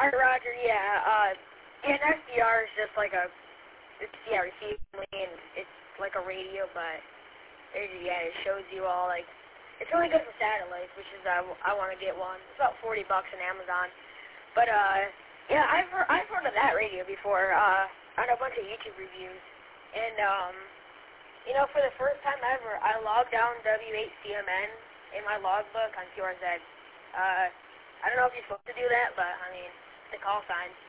Roger, yeah. And SDR is just like receiving, and it's like a radio, but it shows you all, like, it's really good for satellites, which is, I want to get one. It's about $40 on Amazon. But, yeah, I've heard of that radio before, on a bunch of YouTube reviews. And, for the first time ever, I logged down W8CMN in my logbook on QRZ. I don't know if you're supposed to do that, but, I mean, it's a call sign.